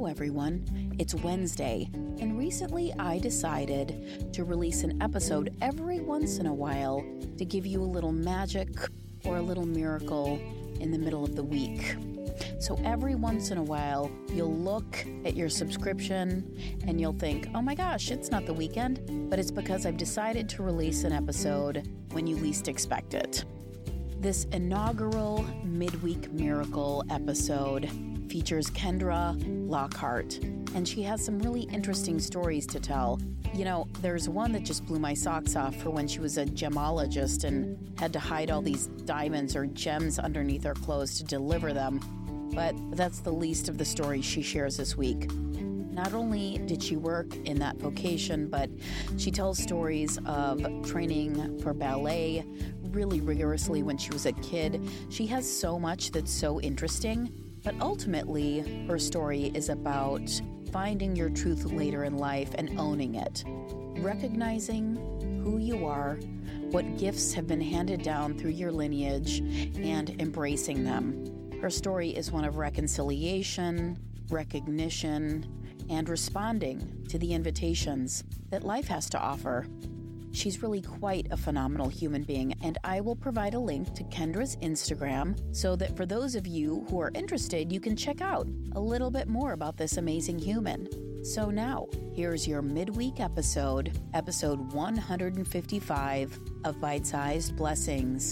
everyone. It's Wednesday, and recently I decided to release an episode every once in a while to give you a little magic or a little miracle in the middle of the week. So every once in a while, you'll look at your subscription and you'll think, oh my gosh, it's not the weekend, but it's because I've decided to release an episode when you least expect it. This inaugural midweek miracle episode features Kendra Lockhart, and she has some really interesting stories to tell. You know, there's one that just blew my socks off for when she was a gemologist and had to hide all these diamonds or gems underneath her clothes to deliver them. But that's the least of the stories she shares this week. Not only did she work in that vocation, but she tells stories of training for ballet really rigorously when she was a kid. She has so much that's so interesting, but ultimately her story is about finding your truth later in life and owning it, recognizing who you are, what gifts have been handed down through your lineage, and embracing them. Her story is one of reconciliation, recognition, and responding to the invitations that life has to offer. She's really quite a phenomenal human being, and I will provide a link to Kendra's Instagram so that for those of you who are interested, you can check out a little bit more about this amazing human. So now, here's your midweek episode 155 of Bite-Sized Blessings.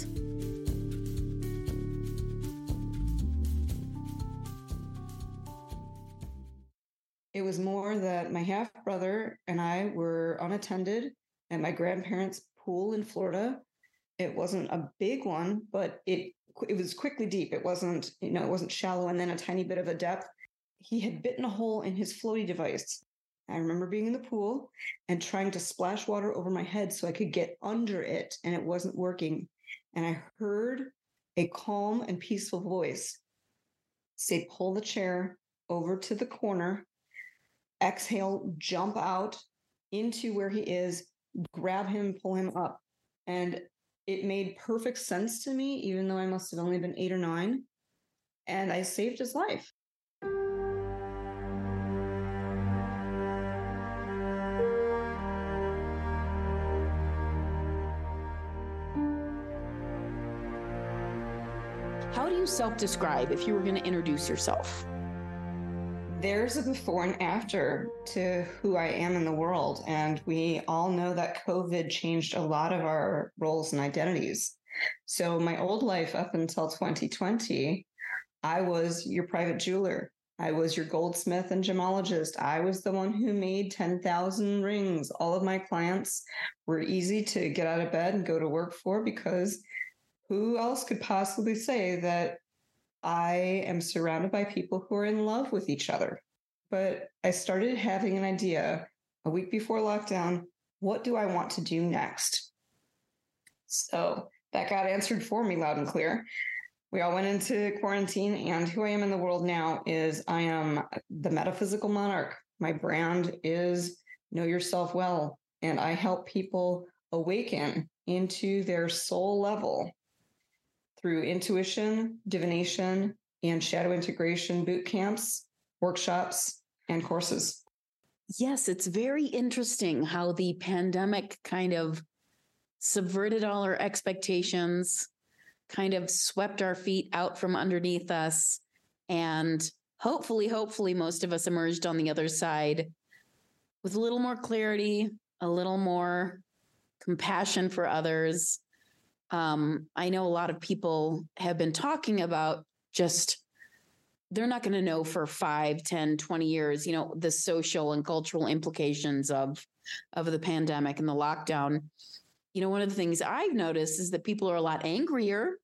It was more that my half-brother and I were unattended at my grandparents' pool in Florida. It wasn't a big one, but it was quickly deep. It wasn't shallow and then a tiny bit of a depth. He had bitten a hole in his floaty device. I remember being in the pool and trying to splash water over my head so I could get under it, and it wasn't working. And I heard a calm and peaceful voice say, pull the chair over to the corner, exhale, jump out into where he is, grab him, pull him up. And it made perfect sense to me, even though I must have only been 8 or 9. And I saved his life. How do you self-describe if you were going to introduce yourself? There's a before and after to who I am in the world. And we all know that COVID changed a lot of our roles and identities. So my old life up until 2020, I was your private jeweler. I was your goldsmith and gemologist. I was the one who made 10,000 rings. All of my clients were easy to get out of bed and go to work for, because who else could possibly say that I am surrounded by people who are in love with each other? But I started having an idea a week before lockdown. What do I want to do next? So that got answered for me loud and clear. We all went into quarantine, and who I am in the world now is I am the metaphysical monarch. My brand is Know Yourself Well, and I help people awaken into their soul level through intuition, divination, and shadow integration boot camps, workshops, and courses. Yes, it's very interesting how the pandemic kind of subverted all our expectations, kind of swept our feet out from underneath us, and hopefully, most of us emerged on the other side with a little more clarity, a little more compassion for others. I know a lot of people have been talking about just, they're not going to know for 5, 10, 20 years, the social and cultural implications of the pandemic and the lockdown. One of the things I've noticed is that people are a lot angrier.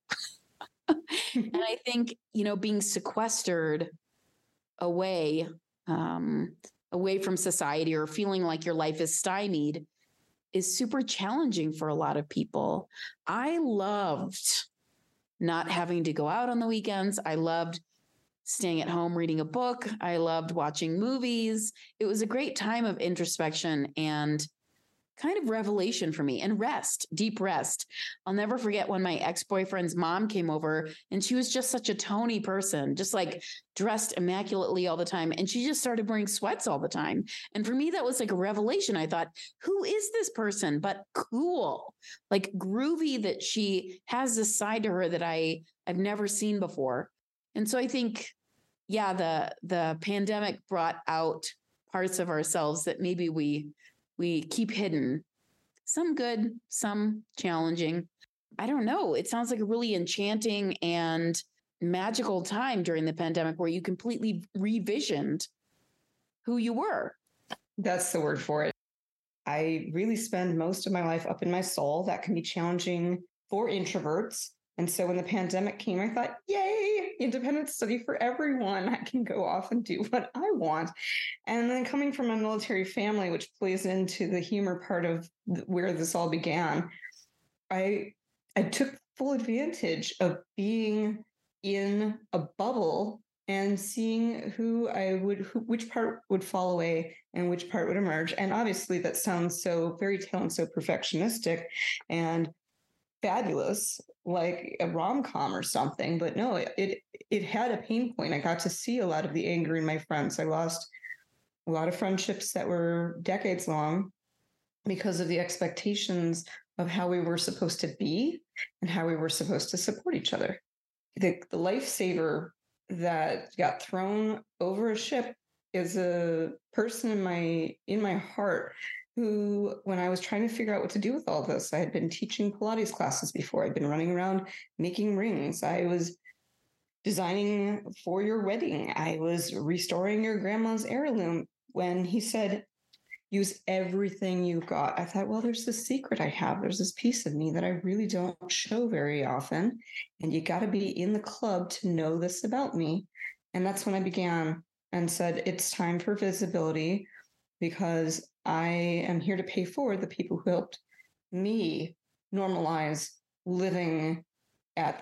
And I think, being sequestered away from society, or feeling like your life is stymied, is super challenging for a lot of people. I loved not having to go out on the weekends. I loved staying at home, reading a book. I loved watching movies. It was a great time of introspection and kind of revelation for me, and rest, deep rest. I'll never forget when my ex-boyfriend's mom came over, and she was just such a Tony person, just like dressed immaculately all the time. And she just started wearing sweats all the time. And for me, that was like a revelation. I thought, who is this person? But cool, like groovy, that she has this side to her that I've never seen before. And so I think, yeah, the pandemic brought out parts of ourselves that maybe we keep hidden, some good, some challenging. I don't know. It sounds like a really enchanting and magical time during the pandemic where you completely revisioned who you were. That's the word for it. I really spend most of my life up in my soul. That can be challenging for introverts. And so when the pandemic came, I thought, yay, independent study for everyone. I can go off and do what I want. And then coming from a military family, which plays into the humor part of where this all began, I took full advantage of being in a bubble and seeing which part would fall away and which part would emerge. And obviously that sounds so fairy tale and so perfectionistic and fabulous, like a rom-com or something, but no, it had a pain point. I got to see a lot of the anger in my friends. I lost a lot of friendships that were decades long because of the expectations of how we were supposed to be and how we were supposed to support each other. The lifesaver that got thrown over a ship is a person in my heart who, when I was trying to figure out what to do with all this, I had been teaching Pilates classes before. I'd been running around making rings. I was designing for your wedding. I was restoring your grandma's heirloom. When he said, use everything you've got, I thought, well, there's this secret I have. There's this piece of me that I really don't show very often. And you got to be in the club to know this about me. And that's when I began and said, it's time for visibility, because I am here to pay forward the people who helped me normalize living at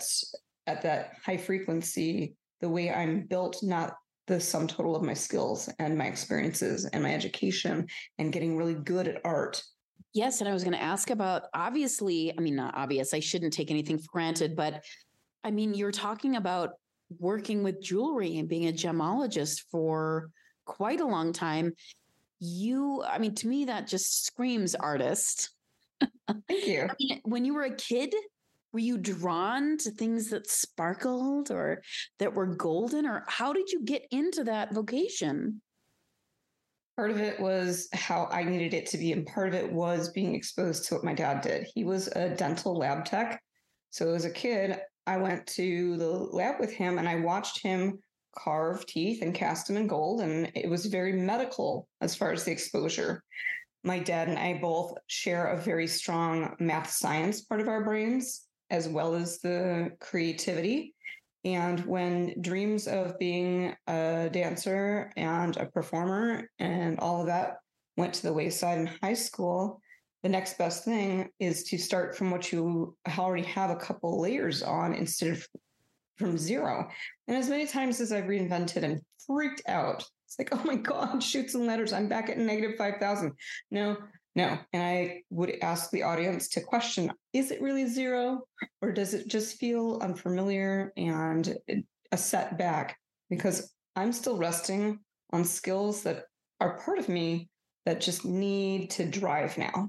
that high frequency, the way I'm built, not the sum total of my skills and my experiences and my education and getting really good at art. Yes. And I was going to ask about, obviously, I mean, not obvious, I shouldn't take anything for granted, but I mean, you're talking about working with jewelry and being a gemologist for quite a long time. I mean, to me, that just screams artist. Thank you. I mean, when you were a kid, were you drawn to things that sparkled or that were golden, or how did you get into that vocation? Part of it was how I needed it to be, and part of it was being exposed to what my dad did. He was a dental lab tech. So as a kid, I went to the lab with him and I watched him carve teeth and cast them in gold. And it was very medical as far as the exposure. My dad and I both share a very strong math science part of our brains, as well as the creativity. And when dreams of being a dancer and a performer and all of that went to the wayside in high school, the next best thing is to start from what you already have a couple layers on instead of from zero. And as many times as I've reinvented and freaked out, it's like, oh my God, shoots and letters, I'm back at negative 5,000. No. And I would ask the audience to question, is it really zero? Or does it just feel unfamiliar and a setback? Because I'm still resting on skills that are part of me that just need to drive now.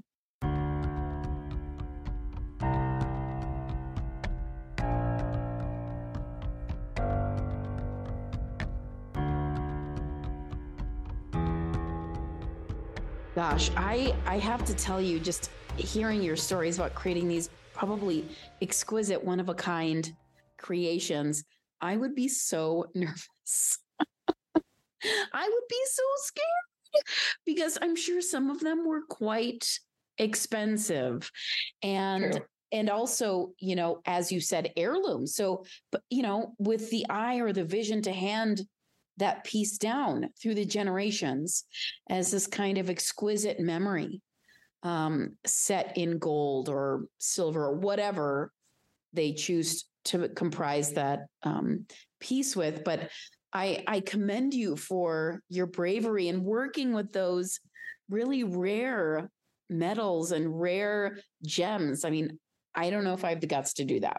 Gosh, I have to tell you, just hearing your stories about creating these probably exquisite, one-of-a-kind creations, I would be so nervous. I would be so scared because I'm sure some of them were quite expensive. And True. and also, as you said, heirlooms. So, but with the eye or the vision to hand that piece down through the generations as this kind of exquisite memory, set in gold or silver or whatever they choose to comprise that piece with. But I commend you for your bravery in working with those really rare medals and rare gems. I mean, I don't know if I have the guts to do that.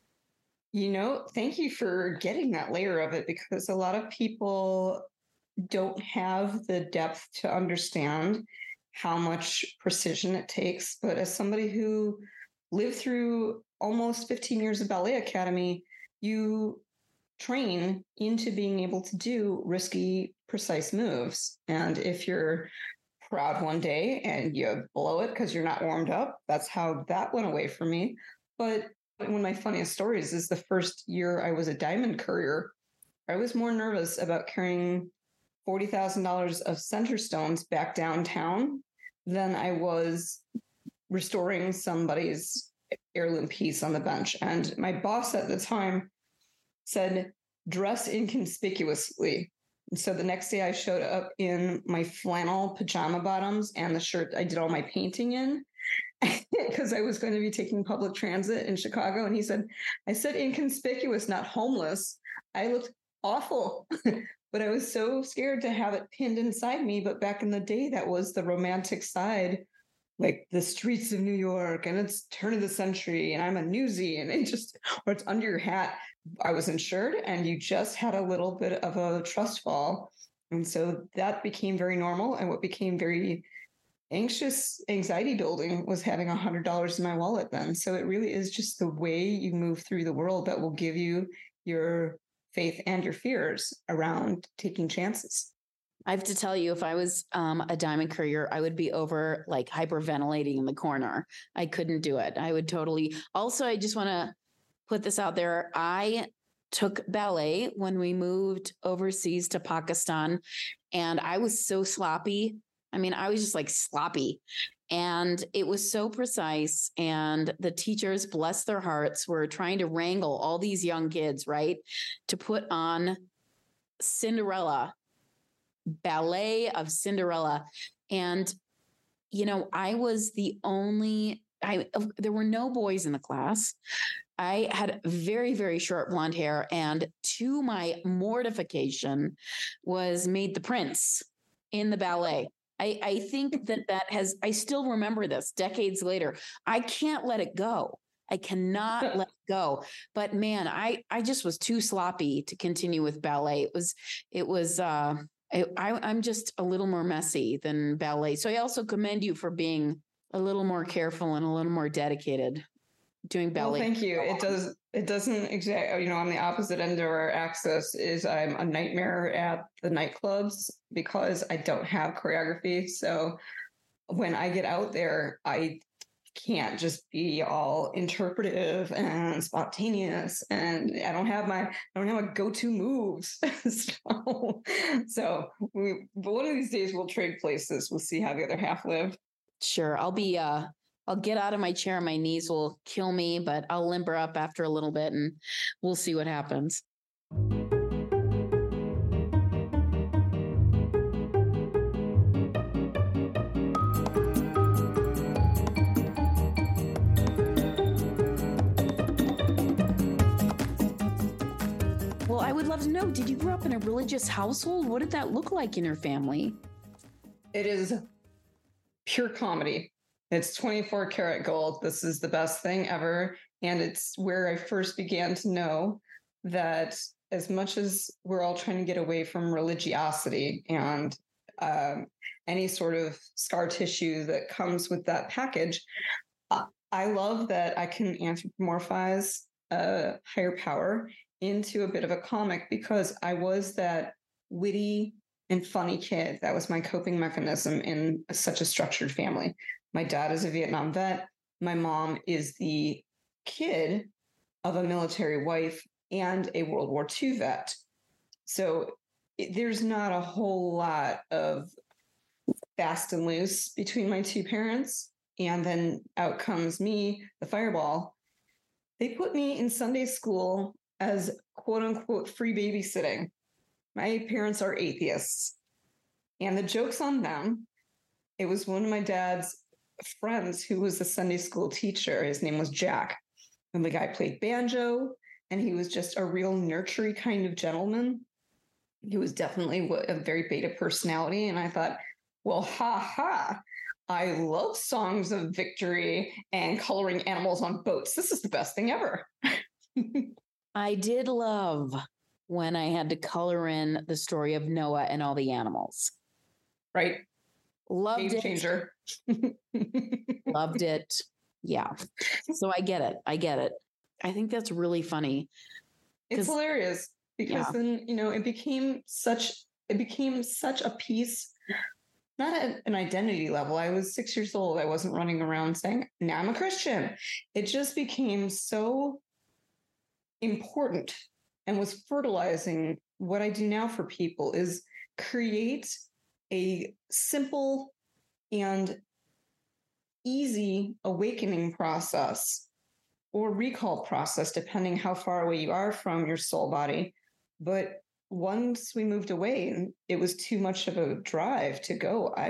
Thank you for getting that layer of it, because a lot of people don't have the depth to understand how much precision it takes. But as somebody who lived through almost 15 years of ballet academy, you train into being able to do risky, precise moves. And if you're proud one day and you blow it because you're not warmed up, that's how that went away for me. But one of my funniest stories is the first year I was a diamond courier, I was more nervous about carrying $40,000 of center stones back downtown than I was restoring somebody's heirloom piece on the bench. And my boss at the time said, dress inconspicuously. And so the next day I showed up in my flannel pajama bottoms and the shirt I did all my painting in, because I was going to be taking public transit in Chicago. And he said, I said inconspicuous, not homeless. I looked awful, but I was so scared to have it pinned inside me. But back in the day, that was the romantic side, like the streets of New York, and it's turn of the century, and I'm a newsie, and or it's under your hat. I was insured, and you just had a little bit of a trust fall. And so that became very normal. And what became very anxiety building was having $100 in my wallet then. So it really is just the way you move through the world that will give you your faith and your fears around taking chances. I have to tell you, if I was a diamond courier, I would be over like hyperventilating in the corner. I couldn't do it. I would totally. Also, I just want to put this out there. I took ballet when we moved overseas to Pakistan, and I was so sloppy. I mean, I was just like sloppy, and it was so precise. And the teachers, bless their hearts, were trying to wrangle all these young kids, right, to put on Cinderella, ballet of Cinderella. And, I was the only, there were no boys in the class. I had very, very short blonde hair, and to my mortification was made the prince in the ballet. I think I still remember this decades later. I can't let it go. I cannot let it go. But man, I just was too sloppy to continue with ballet. I'm just a little more messy than ballet. So I also commend you for being a little more careful and a little more dedicated doing ballet. Well, thank you. It doesn't exactly, on the opposite end of our axis is I'm a nightmare at the nightclubs because I don't have choreography. So when I get out there, I can't just be all interpretive and spontaneous, and I don't have my go-to moves. but one of these days we'll trade places. We'll see how the other half live. Sure. I'll get out of my chair. My knees will kill me, but I'll limber up after a little bit and we'll see what happens. Well, I would love to know, did you grow up in a religious household? What did that look like in your family? It is pure comedy. It's 24 karat gold. This is the best thing ever. And it's where I first began to know that as much as we're all trying to get away from religiosity and any sort of scar tissue that comes with that package, I love that I can anthropomorphize a higher power into a bit of a comic, because I was that witty and funny kid. That was my coping mechanism in such a structured family. My dad is a Vietnam vet. My mom is the kid of a military wife and a World War II vet. So there's not a whole lot of fast and loose between my two parents. And then out comes me, the fireball. They put me in Sunday school as quote unquote free babysitting. My parents are atheists. And the joke's on them. It was one of my dad's friends who was a Sunday school teacher. His name was Jack. And the guy played banjo, and he was just a real nurturing kind of gentleman. He was definitely a very beta personality. And I thought, well, ha ha, I love songs of victory and coloring animals on boats. This is the best thing ever. I did love when I had to color in the story of Noah and all the animals. Right. Loved Game it. changer. Loved it. Yeah. So I get it. I think that's really funny. It's hilarious because then, it became such a piece, not at an identity level. I was 6 years old. I wasn't running around saying, now I'm a Christian. It just became so important and was fertilizing. What I do now for people is create a simple and easy awakening process or recall process, depending how far away you are from your soul body. But once we moved away and it was too much of a drive to go, I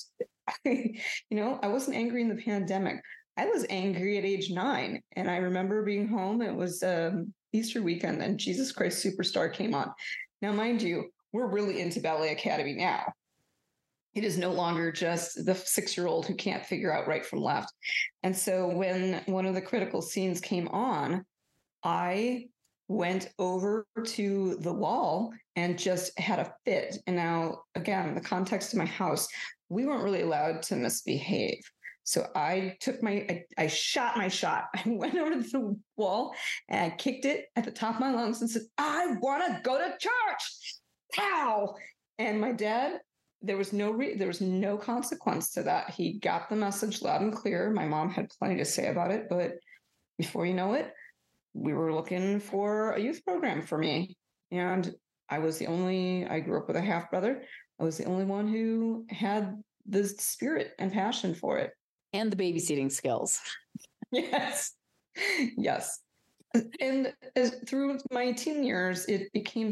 wasn't angry in the pandemic. I was angry at age 9. And I remember being home. It was Easter weekend and Jesus Christ Superstar came on. Now, mind you, we're really into Ballet Academy now. It is no longer just the 6-year-old who can't figure out right from left. And so when one of the critical scenes came on, I went over to the wall and just had a fit. And now, again, the context of my house, we weren't really allowed to misbehave. So I shot my shot. I went over to the wall and I kicked it at the top of my lungs and said, I want to go to church. Pow! And my dad, there was no consequence to that. He got the message loud and clear. My mom had plenty to say about it, but before you know it, we were looking for a youth program for me. And I grew up with a half brother. I was the only one who had the spirit and passion for it. And the babysitting skills. Yes. Yes. And through my teen years, it became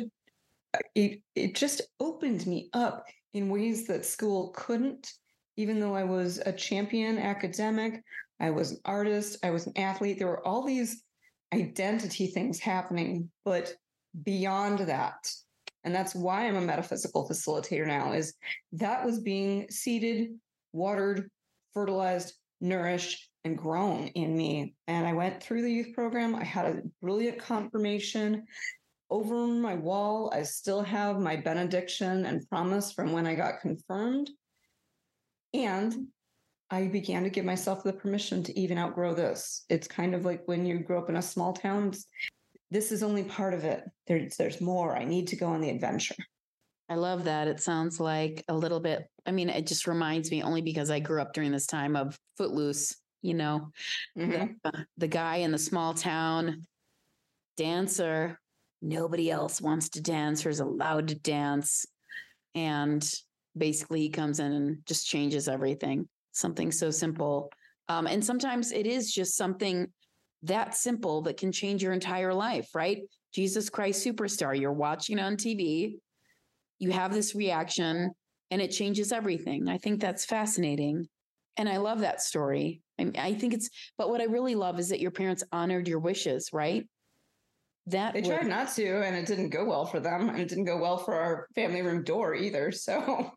it just opened me up in ways that school couldn't, even though I was a champion academic, I was an artist, I was an athlete. There were all these identity things happening, but beyond that, and that's why I'm a metaphysical facilitator now, is that was being seeded, watered, fertilized, nourished, and grown in me. And I went through the youth program. I had a brilliant confirmation. Over my wall, I still have my benediction and promise from when I got confirmed. And I began to give myself the permission to even outgrow this. It's kind of like when you grow up in a small town, this is only part of it. There's more. I need to go on the adventure. I love that. It sounds like a little bit, it just reminds me, only because I grew up during this time, of Footloose, Mm-hmm. the guy in the small town dancer. Nobody else wants to dance or is allowed to dance. And basically he comes in and just changes everything. Something so simple. And sometimes it is just something that simple that can change your entire life, right? Jesus Christ Superstar. You're watching on TV. You have this reaction and it changes everything. I think that's fascinating. And I love that story. But what I really love is that your parents honored your wishes, right? They tried not to, and it didn't go well for them. And it didn't go well for our family room door either. So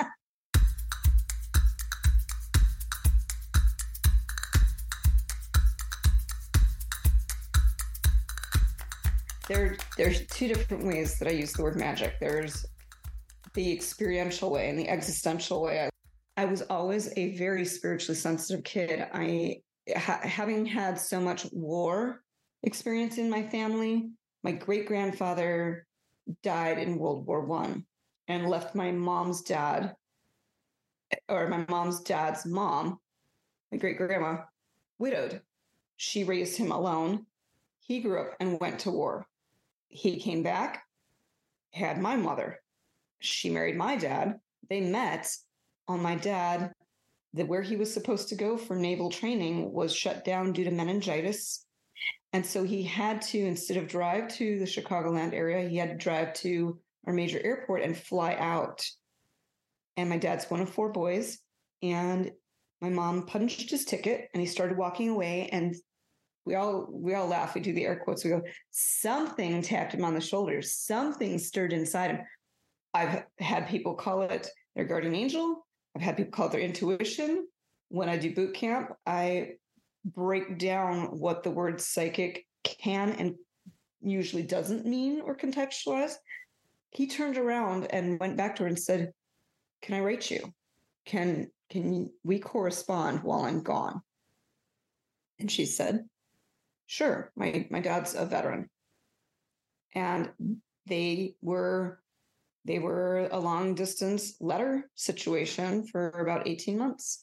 there's two different ways that I use the word magic. There's the experiential way and the existential way. I was always a very spiritually sensitive kid. Having had so much war experience in my family, my great-grandfather died in World War I and left my mom's dad's mom, my great-grandma, widowed. She raised him alone. He grew up and went to war. He came back, had my mother. She married my dad. They met on my dad, where he was supposed to go for naval training was shut down due to meningitis. And so he had to, instead of drive to the Chicagoland area, he had to drive to our major airport and fly out. And my dad's one of 4 boys. And my mom punched his ticket and he started walking away. And we all laugh. We do the air quotes. We go, something tapped him on the shoulders. Something stirred inside him. I've had people call it their guardian angel. I've had people call it their intuition. When I do boot camp, I break down what the word psychic can and usually doesn't mean or contextualize. He turned around and went back to her and said, "Can I write you? Can we correspond while I'm gone?" And she said, "Sure." My dad's a veteran. And they were a long distance letter situation for about 18 months.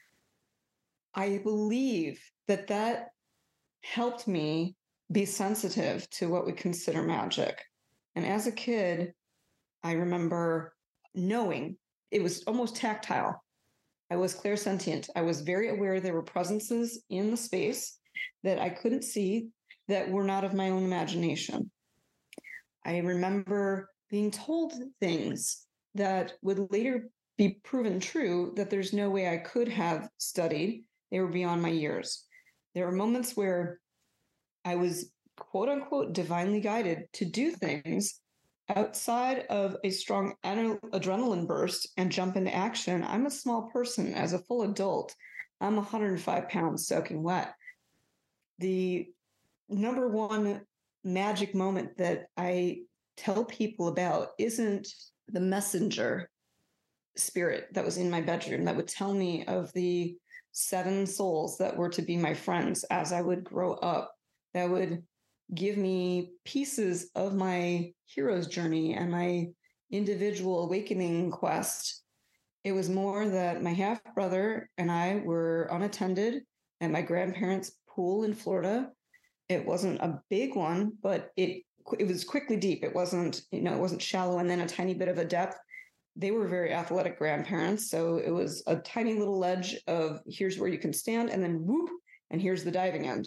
I believe that helped me be sensitive to what we consider magic. And as a kid, I remember knowing it was almost tactile. I was clairsentient. I was very aware there were presences in the space that I couldn't see that were not of my own imagination. I remember being told things that would later be proven true that there's no way I could have studied. They were beyond my years. There were moments where I was, quote unquote, divinely guided to do things outside of a strong adrenaline burst and jump into action. I'm a small person. As a full adult, I'm 105 pounds soaking wet. The number one magic moment that I tell people about isn't the messenger spirit that was in my bedroom that would tell me of the 7 souls that were to be my friends as I would grow up, that would give me pieces of my hero's journey and my individual awakening quest. It was more that my half brother and I were unattended at my grandparents' pool in Florida. It wasn't a big one, but it was quickly deep. It wasn't shallow and then a tiny bit of a depth. They were very athletic grandparents. So it was a tiny little ledge of here's where you can stand and then whoop, and here's the diving end.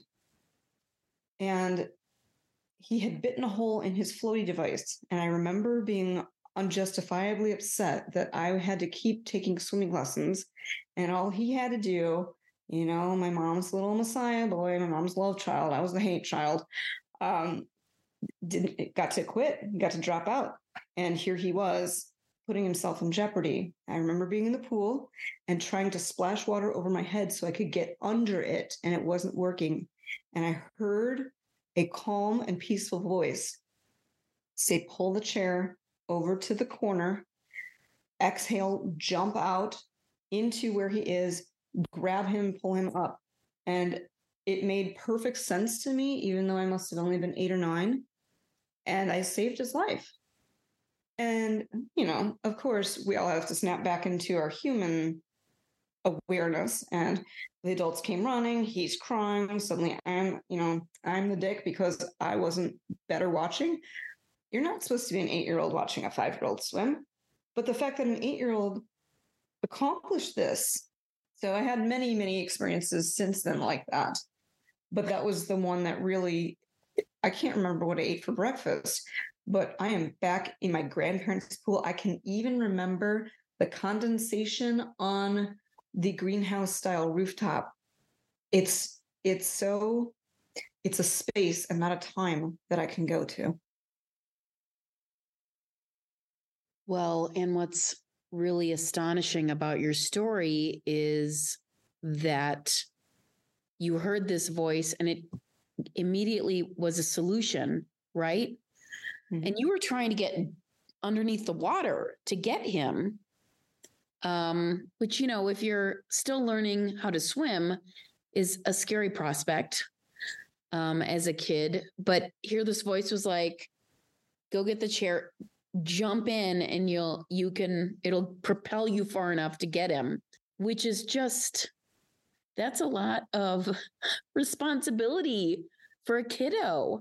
And he had bitten a hole in his floaty device. And I remember being unjustifiably upset that I had to keep taking swimming lessons. And all he had to do, my mom's little Messiah boy, my mom's love child, I was the hate child, got to quit, got to drop out. And here he was putting himself in jeopardy. I remember being in the pool and trying to splash water over my head so I could get under it, and it wasn't working. And I heard a calm and peaceful voice say, "Pull the chair over to the corner, exhale, jump out into where he is, grab him, pull him up." And it made perfect sense to me, even though I must have only been 8 or 9. And I saved his life. And, of course, we all have to snap back into our human awareness. And the adults came running. He's crying. Suddenly I'm the dick because I wasn't better watching. You're not supposed to be an 8-year-old watching a 5-year-old swim. But the fact that an 8-year-old accomplished this. So I had many, many experiences since then like that. But that was the one that really, I can't remember what I ate for breakfast, but I am back in my grandparents' pool. I can even remember the condensation on the greenhouse style rooftop. It's a space and not a time that I can go to. Well, and what's really astonishing about your story is that you heard this voice and it immediately was a solution, right? Mm-hmm. And you were trying to get underneath the water to get him, which, if you're still learning how to swim, is a scary prospect as a kid. But here this voice was like, go get the chair, jump in, and it'll propel you far enough to get him, which is just, that's a lot of responsibility for a kiddo,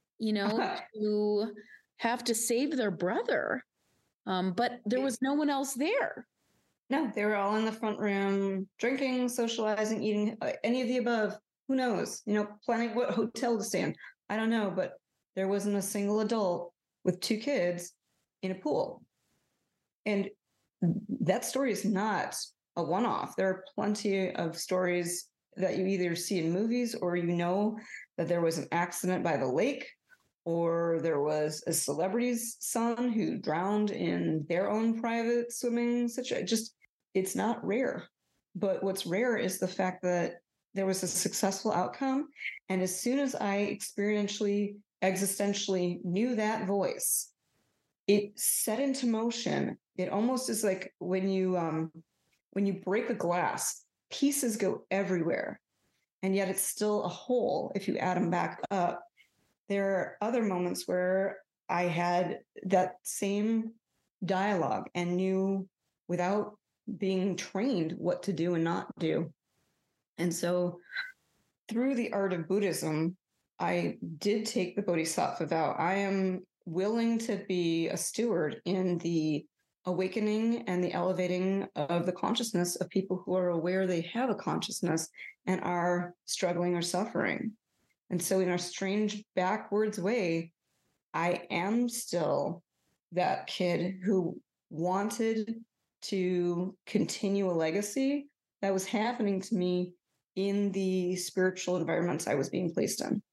to have to save their brother. But there was no one else there. No, they were all in the front room, drinking, socializing, eating, any of the above. Who knows? Planning what hotel to stay in. I don't know, but there wasn't a single adult with 2 kids in a pool. And that story is not a one-off. There are plenty of stories that you either see in movies or that there was an accident by the lake, or there was a celebrity's son who drowned in their own private swimming situation. Just it's not rare. But what's rare is the fact that there was a successful outcome. And as soon as I experientially, existentially knew that voice, it set into motion. It almost is like when you break a glass, pieces go everywhere, and yet it's still a whole if you add them back up. There are other moments where I had that same dialogue and knew without being trained what to do and not do. And so through the art of Buddhism, I did take the Bodhisattva vow. I am willing to be a steward in the awakening and the elevating of the consciousness of people who are aware they have a consciousness and are struggling or suffering. And so in a strange backwards way, I am still that kid who wanted to continue a legacy that was happening to me in the spiritual environments I was being placed in.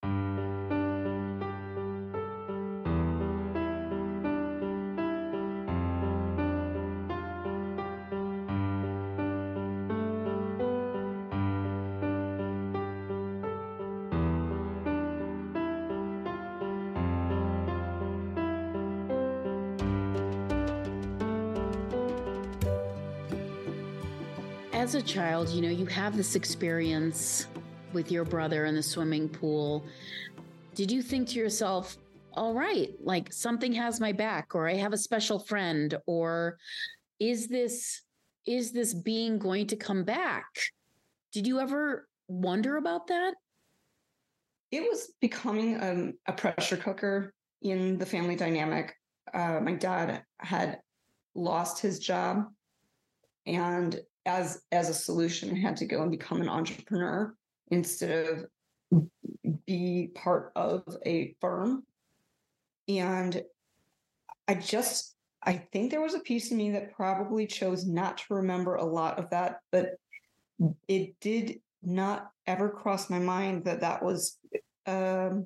As a child, you have this experience with your brother in the swimming pool. Did you think to yourself, all right, like something has my back, or I have a special friend, or is this being going to come back? Did you ever wonder about that? It was becoming a pressure cooker in the family dynamic. My dad had lost his job, and as a solution, had to go and become an entrepreneur instead of be part of a firm. And I think there was a piece of me that probably chose not to remember a lot of that, but it did not ever cross my mind that was, there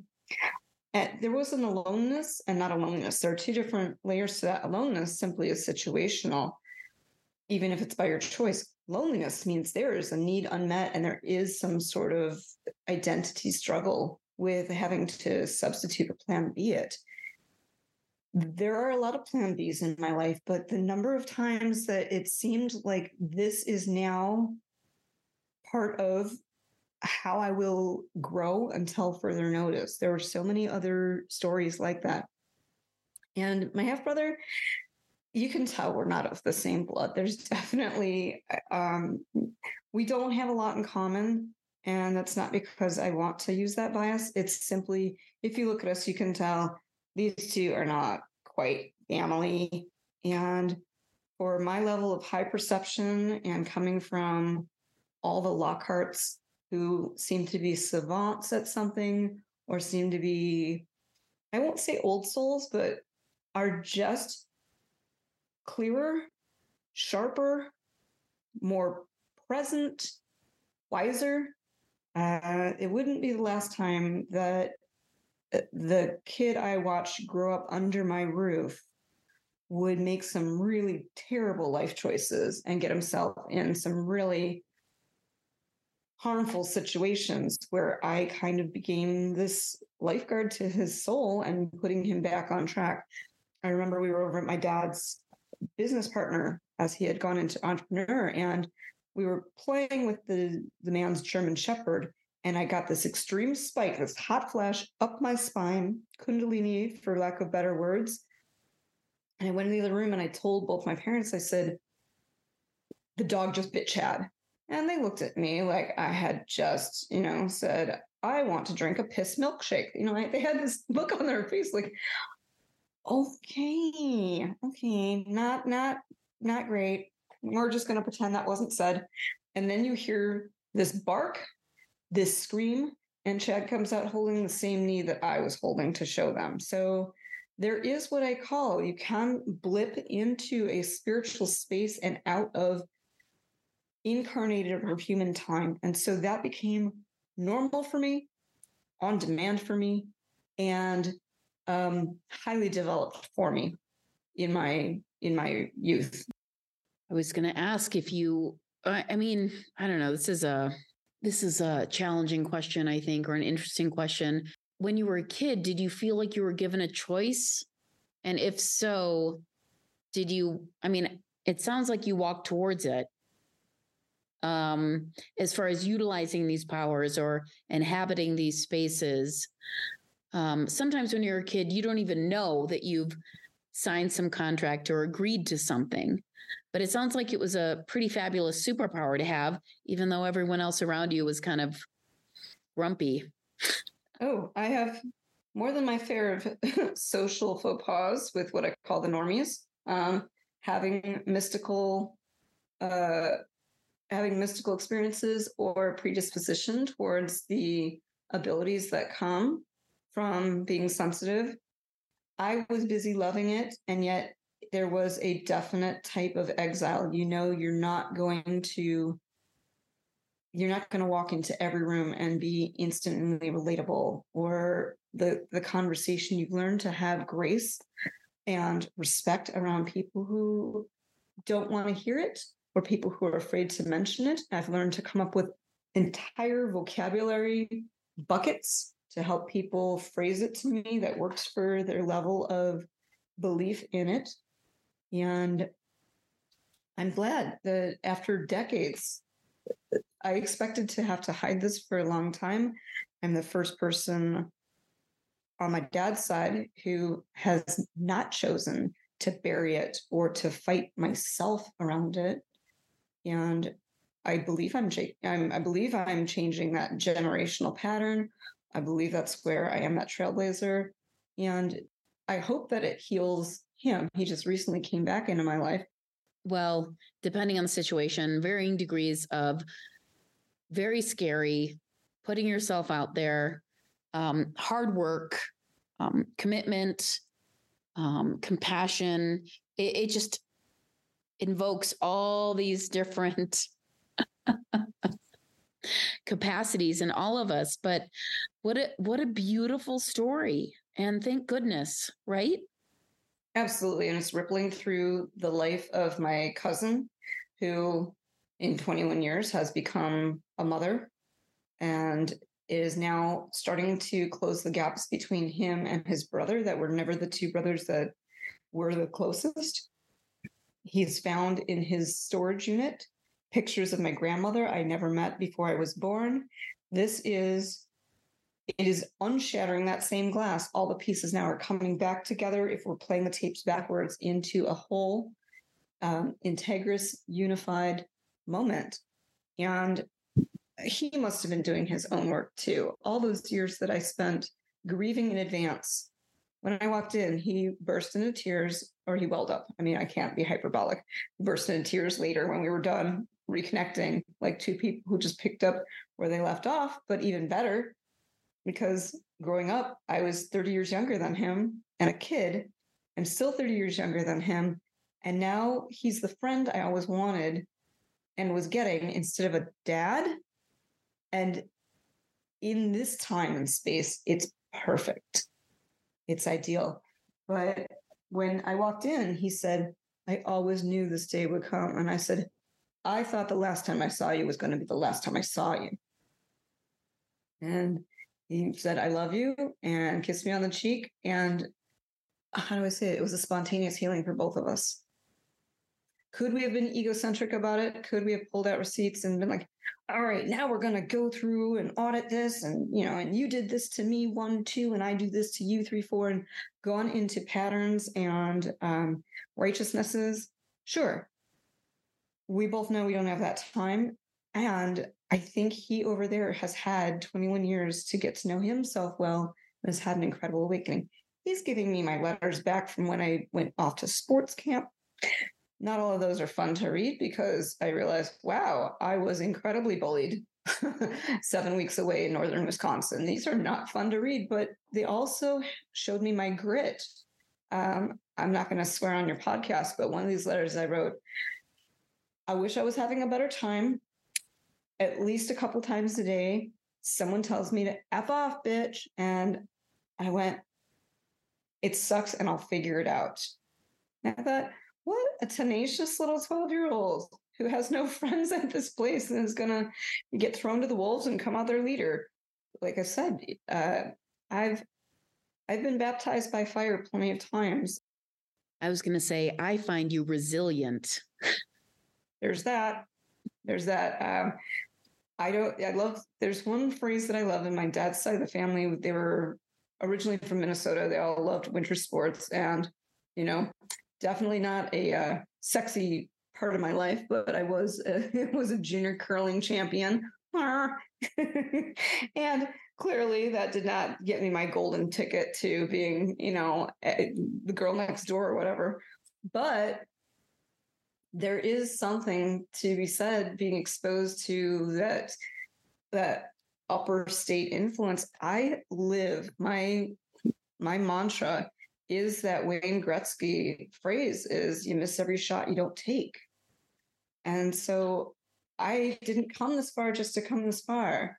was an aloneness and not a loneliness. There are two different layers to that. Aloneness simply is situational, even if it's by your choice. Loneliness means there is a need unmet and there is some sort of identity struggle with having to substitute or plan B it. There are a lot of plan Bs in my life, but the number of times that it seemed like this is now part of how I will grow until further notice. There were so many other stories like that. And my half-brother, you can tell we're not of the same blood. There's definitely, we don't have a lot in common. And that's not because I want to use that bias. It's simply, if you look at us, you can tell these two are not quite family. And for my level of high perception and coming from all the Lockharts who seem to be savants at something or seem to be, I won't say old souls, but are just clearer, sharper, more present, wiser. It wouldn't be the last time that the kid I watched grow up under my roof would make some really terrible life choices and get himself in some really harmful situations where I kind of became this lifeguard to his soul and putting him back on track. I remember we were over at my dad's business partner as he had gone into entrepreneur, and we were playing with the man's German Shepherd, and I got this extreme spike, this hot flash up my spine, Kundalini, for lack of better words. And I went in the other room and I told both my parents, I said, the dog just bit Chad. And they looked at me like I had just, said, I want to drink a piss milkshake. They had this look on their face like, okay, not great. We're just going to pretend that wasn't said. And then you hear this bark, this scream, and Chad comes out holding the same knee that I was holding to show them. So there is what I call, you can blip into a spiritual space and out of incarnated or human time. And so that became normal for me, on demand for me, and highly developed for me in my youth. I was going to ask if you, I mean, I don't know. This is a challenging question, I think, or an interesting question. When you were a kid, did you feel like you were given a choice? And if so, did you, I mean, it sounds like you walked towards it. As far as utilizing these powers or inhabiting these spaces. Sometimes when you're a kid, you don't even know that you've signed some contract or agreed to something. But it sounds like it was a pretty fabulous superpower to have, even though everyone else around you was kind of grumpy. Oh, I have more than my fair of social faux pas with what I call the normies. Having mystical experiences or predisposition towards the abilities that come from being sensitive. I was busy loving it, and yet there was a definite type of exile. You know, you're not going to walk into every room and be instantly relatable, or the conversation. You've learned to have grace and respect around people who don't want to hear it, or people who are afraid to mention it. I've learned to come up with entire vocabulary buckets to help people phrase it to me that works for their level of belief in it. And I'm glad that after decades, I expected to have to hide this for a long time. I'm the first person on my dad's side who has not chosen to bury it or to fight myself around it. And I believe I'm changing that generational pattern. I believe that's where I am that trailblazer. And I hope that it heals him. He just recently came back into my life. Well, depending on the situation, varying degrees of very scary, putting yourself out there, hard work, commitment, compassion. It just invokes all these different capacities in all of us. But what a beautiful story. And thank goodness, right? Absolutely. And it's rippling through the life of my cousin, who in 21 years has become a mother, and is now starting to close the gaps between him and his brother that were never the two brothers that were the closest. He's found in his storage unit pictures of my grandmother I never met before I was born. It is unshattering that same glass. All the pieces now are coming back together, if we're playing the tapes backwards, into a whole integrous, unified moment. And he must have been doing his own work too. All those years that I spent grieving in advance. When I walked in, he burst into tears, or he welled up. I mean, I can't be hyperbolic. Burst into tears later when we were done reconnecting, like two people who just picked up where they left off, but even better, because growing up, I was 30 years younger than him and a kid, and still 30 years younger than him. And now he's the friend I always wanted and was getting instead of a dad. And in this time and space, it's perfect. It's ideal. But when I walked in, he said, I always knew this day would come. And I said, I thought the last time I saw you was going to be the last time I saw you. And he said, I love you, and kissed me on the cheek. And how do I say it? It was a spontaneous healing for both of us. Could we have been egocentric about it? Could we have pulled out receipts and been like, all right, now we're going to go through and audit this, and, you know, and you did this to me 1, 2, and I do this to you 3, 4, and gone into patterns and righteousnesses? Sure. We both know we don't have that time. And I think he over there has had 21 years to get to know himself well and has had an incredible awakening. He's giving me my letters back from when I went off to sports camp. Not all of those are fun to read, because I realized, wow, I was incredibly bullied 7 weeks away in northern Wisconsin. These are not fun to read, but they also showed me my grit. I'm not going to swear on your podcast, but one of these letters I wrote, I wish I was having a better time. At least a couple times a day, someone tells me to F off, bitch. And I went, it sucks and I'll figure it out. And I thought, what a tenacious little 12-year-old who has no friends at this place and is going to get thrown to the wolves and come out their leader. Like I said, I've been baptized by fire plenty of times. I was going to say, I find you resilient. There's that. There's that. There's one phrase that I love in my dad's side of the family. They were originally from Minnesota. They all loved winter sports, and, definitely not a sexy part of my life, but I was a junior curling champion. And clearly that did not get me my golden ticket to being, the girl next door or whatever. But there is something to be said being exposed to that upper state influence. My mantra is that Wayne Gretzky phrase is, you miss every shot you don't take. And so I didn't come this far just to come this far.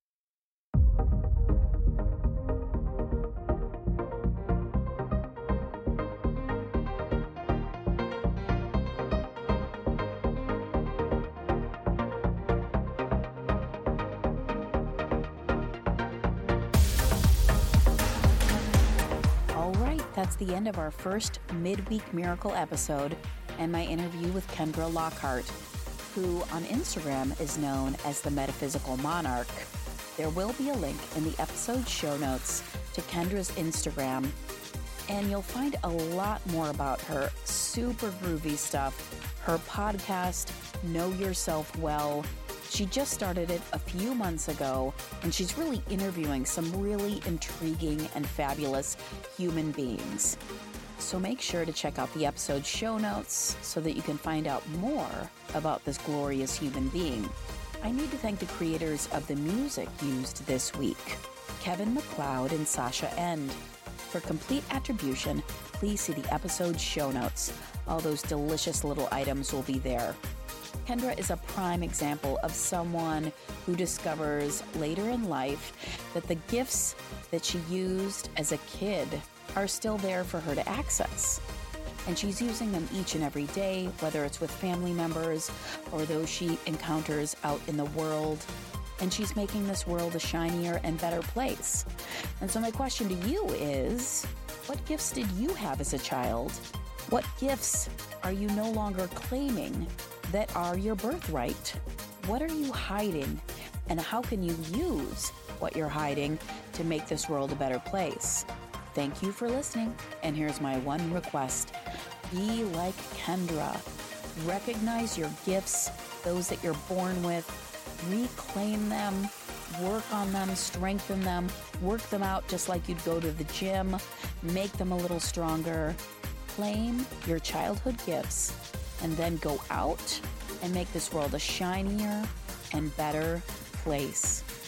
That's the end of our first midweek miracle episode and my interview with Kendra Lockhart, who on Instagram is known as the Metaphysical Monarch. There will be a link in the episode show notes to Kendra's Instagram, and you'll find a lot more about her super groovy stuff, her podcast, Know Yourself Well. She just started it a few months ago, and she's really interviewing some really intriguing and fabulous human beings. So make sure to check out the episode show notes so that you can find out more about this glorious human being. I need to thank the creators of the music used this week, Kevin MacLeod and Sasha End. For complete attribution, please see the episode show notes. All those delicious little items will be there. Kendra is a prime example of someone who discovers later in life that the gifts that she used as a kid are still there for her to access. And she's using them each and every day, whether it's with family members or those she encounters out in the world. And she's making this world a shinier and better place. And so my question to you is, what gifts did you have as a child? What gifts are you no longer claiming that are your birthright? What are you hiding? And how can you use what you're hiding to make this world a better place? Thank you for listening. And here's my one request. Be like Kendra. Recognize your gifts, those that you're born with. Reclaim them. Work on them. Strengthen them. Work them out just like you'd go to the gym. Make them a little stronger. Claim your childhood gifts. And then go out and make this world a shinier and better place.